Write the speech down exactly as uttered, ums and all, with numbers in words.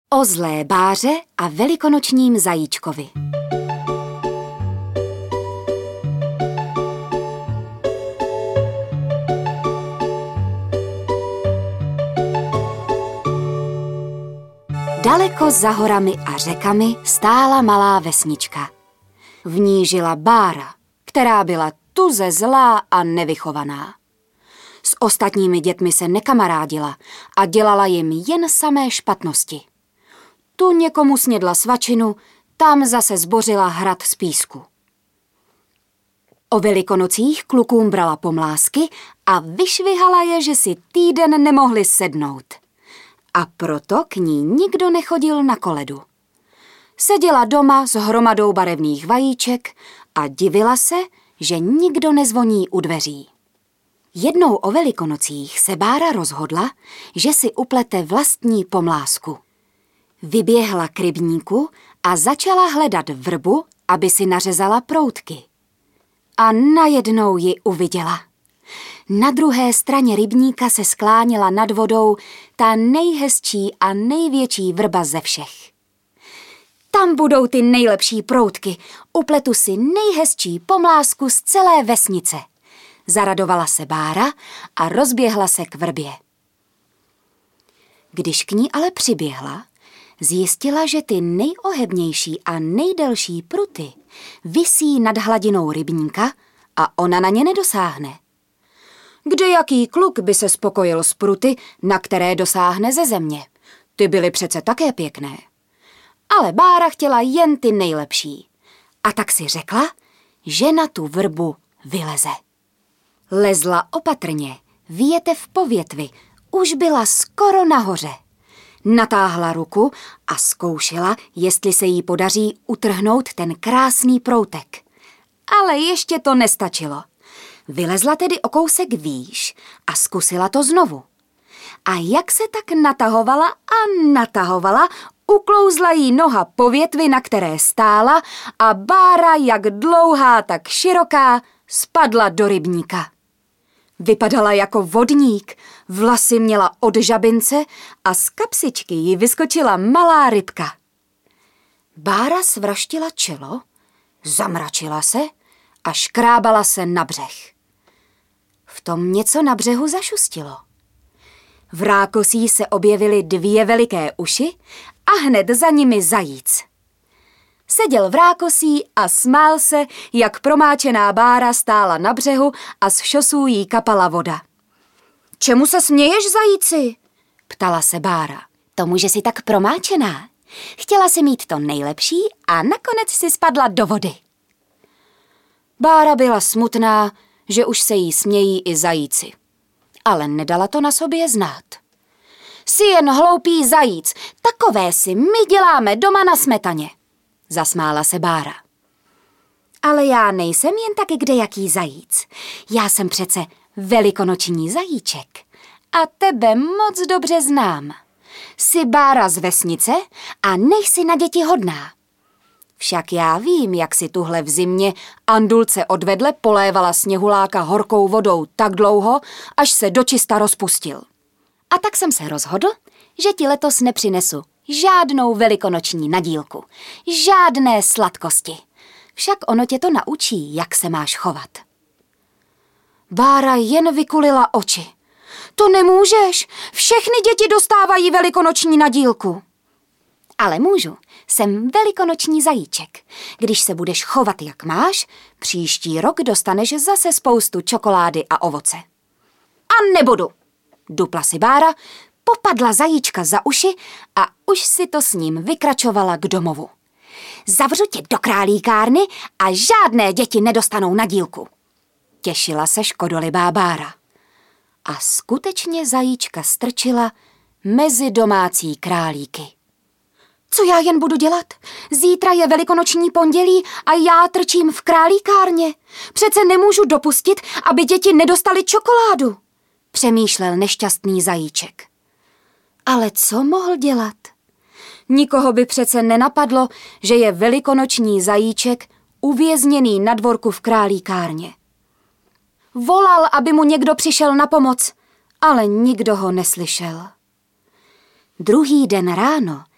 O zlé báře a velikonočním zajíčkovi. Daleko za horami a řekami stála malá vesnička. V ní žila Bára, která byla tuze zlá a nevychovaná. S ostatními dětmi se nekamarádila a dělala jim jen samé špatnosti. Tu někomu snědla svačinu, tam zase zbořila hrad z písku. O Velikonocích klukům brala pomlásky a vyšvihala je, že si týden nemohli sednout. A proto k ní nikdo nechodil na koledu. Seděla doma s hromadou barevných vajíček a divila se, že nikdo nezvoní u dveří. Jednou o Velikonocích se Bára rozhodla, že si uplete vlastní pomlásku. Vyběhla k rybníku a začala hledat vrbu, aby si nařezala proutky. A najednou ji uviděla. Na druhé straně rybníka se skláněla nad vodou ta nejhezčí a největší vrba ze všech. Tam budou ty nejlepší proutky, upletu si nejhezčí pomlásku z celé vesnice. Zaradovala se Bára a rozběhla se k vrbě. Když k ní ale přiběhla, zjistila, že ty nejohebnější a nejdelší pruty visí nad hladinou rybníka a ona na ně nedosáhne. Kdejaký kluk by se spokojil s pruty, na které dosáhne ze země? Ty byly přece také pěkné. Ale Bára chtěla jen ty nejlepší. A tak si řekla, že na tu vrbu vyleze. Lezla opatrně, větev po větvi, už byla skoro nahoře. Natáhla ruku a zkoušela, jestli se jí podaří utrhnout ten krásný proutek. Ale ještě to nestačilo. Vylezla tedy o kousek výš a zkusila to znovu. A jak se tak natahovala a natahovala, uklouzla jí noha po větvi, na které stála, a Bára, jak dlouhá, tak široká, spadla do rybníka. Vypadala jako vodník, vlasy měla od žabince a z kapsičky jí vyskočila malá rybka. Bára svraštila čelo, zamračila se a škrábala se na břeh. V tom něco na břehu zašustilo. V rákosí se objevily dvě veliké uši a hned za nimi zajíc. Seděl v rákosí a smál se, jak promáčená Bára stála na břehu a z šosů jí kapala voda. Čemu se směješ, zajíci? Ptala se Bára. Tomu, že jsi tak promáčená. Chtěla si mít to nejlepší a nakonec si spadla do vody. Bára byla smutná, že už se jí smějí i zajíci. Ale nedala to na sobě znát. Jsi jen hloupý zajíc, takové si my děláme doma na smetaně. Zasmála se Bára. Ale já nejsem jen tak kdejaký zajíc. Já jsem přece velikonoční zajíček. A tebe moc dobře znám. Jsi Bára z vesnice a nejsi na děti hodná. Však já vím, jak si tuhle v zimě Andulce odvedle polévala sněhuláka horkou vodou tak dlouho, až se dočista rozpustil. A tak jsem se rozhodl, že ti letos nepřinesu žádnou velikonoční nadílku, žádné sladkosti. Však ono tě to naučí, jak se máš chovat. Bára jen vykulila oči. To nemůžeš, všechny děti dostávají velikonoční nadílku. Ale můžu, jsem velikonoční zajíček. Když se budeš chovat, jak máš, příští rok dostaneš zase spoustu čokolády a ovoce. A nebudu, dupla si Bára, popadla zajíčka za uši a už si to s ním vykračovala k domovu. Zavřu tě do králíkárny a žádné děti nedostanou nadílku. Těšila se škodolibá Bára. A skutečně zajíčka strčila mezi domácí králíky. Co já jen budu dělat? Zítra je velikonoční pondělí a já trčím v králíkárně. Přece nemůžu dopustit, aby děti nedostaly čokoládu, přemýšlel nešťastný zajíček. Ale co mohl dělat? Nikoho by přece nenapadlo, že je velikonoční zajíček uvězněný na dvorku v králíkárně. Volal, aby mu někdo přišel na pomoc, ale nikdo ho neslyšel. Druhý den ráno